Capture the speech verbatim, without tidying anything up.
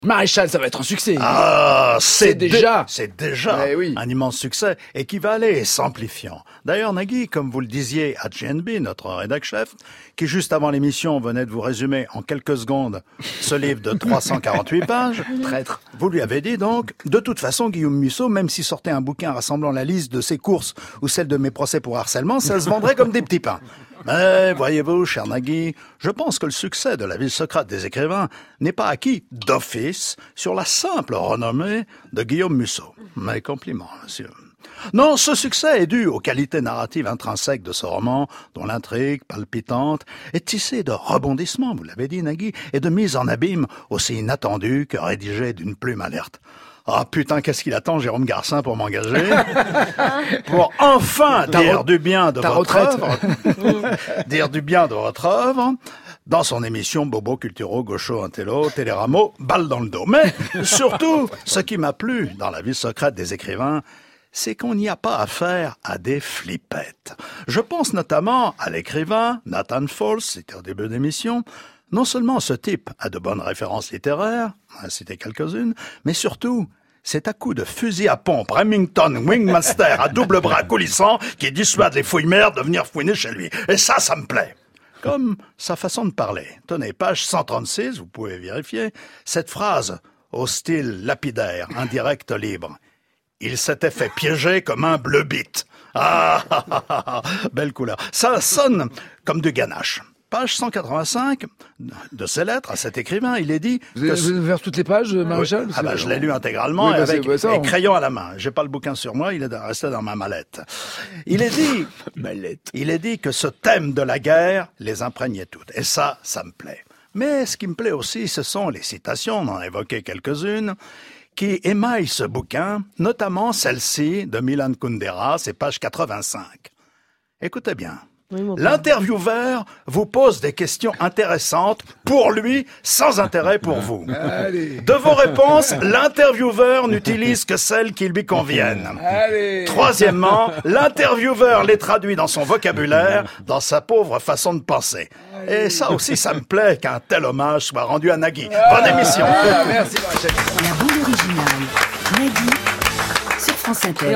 Maréchal, ça va être un succès. Ah, c'est, c'est déjà, dé- c'est déjà eh oui. un immense succès et qui va aller s'amplifiant. D'ailleurs, Nagui, comme vous le disiez à G N B, notre rédac-chef, qui juste avant l'émission venait de vous résumer en quelques secondes ce livre de trois cent quarante-huit pages, traître. Vous lui avez dit donc, de toute façon, Guillaume Musso, même s'il sortait un bouquin rassemblant la liste de ses courses ou celle de mes procès pour harcèlement, ça se vendrait comme des petits pains. Mais voyez-vous, cher Nagui, je pense que le succès de La Ville secrète des écrivains n'est pas acquis d'office sur la simple renommée de Guillaume Musso. Mes compliments, monsieur. Non, ce succès est dû aux qualités narratives intrinsèques de ce roman, dont l'intrigue palpitante est tissée de rebondissements, vous l'avez dit, Nagui, et de mise en abîme aussi inattendue que rédigée d'une plume alerte. Ah putain, qu'est-ce qu'il attend, Jérôme Garcin, pour m'engager? Pour enfin Ta dire re- du bien de ta votre retraite. œuvre. Dire du bien de votre œuvre. Dans son émission Bobo Culturo, Gaucho, Intello, Téléramo, balle dans le dos. Mais surtout, ce qui m'a plu dans La Vie secrète des écrivains, c'est qu'on n'y a pas affaire à des flippettes. Je pense notamment à l'écrivain Nathan Falls, c'était au début d'émission. Non seulement ce type a de bonnes références littéraires, on a cité quelques-unes, mais surtout, c'est à coup de fusil à pompe Remington Wingmaster à double bras coulissant qui dissuade les fouilles-mères de venir fouiner chez lui. Et ça, ça me plaît. Comme sa façon de parler. Tenez, page cent trente-six, vous pouvez vérifier, cette phrase au style lapidaire, indirect, libre. Il s'était fait piéger comme un bleu-bite. Ah, ah, ah, ah, belle couleur. Ça sonne comme du ganache. Page cent quatre-vingt-cinq de ses lettres à cet écrivain, il est dit... Vous avez, que... vous avez vers toutes les pages, Maréchal? Oui. Ah bah, je l'ai lu intégralement oui, bah, et avec bah, ça, et on... crayon à la main. J'ai pas le bouquin sur moi, il est resté dans ma mallette. Il est dit... mallette. Il est dit que ce thème de la guerre les imprégnait toutes. Et ça, ça me plaît. Mais ce qui me plaît aussi, ce sont les citations, on en a évoqué quelques-unes, qui émaillent ce bouquin, notamment celle-ci de Milan Kundera, c'est page quatre-vingt-cinq. Écoutez bien. Oui, L'intervieweur vous pose des questions intéressantes pour lui, sans intérêt pour vous. Allez. De vos réponses, l'intervieweur n'utilise que celles qui lui conviennent. Allez. Troisièmement, l'intervieweur les traduit dans son vocabulaire, dans sa pauvre façon de penser. Et ça aussi, ça me plaît qu'un tel hommage soit rendu à Nagui. Bonne émission. Ah, merci, Maréchal. La bande originale, Nagui, sur France Inter.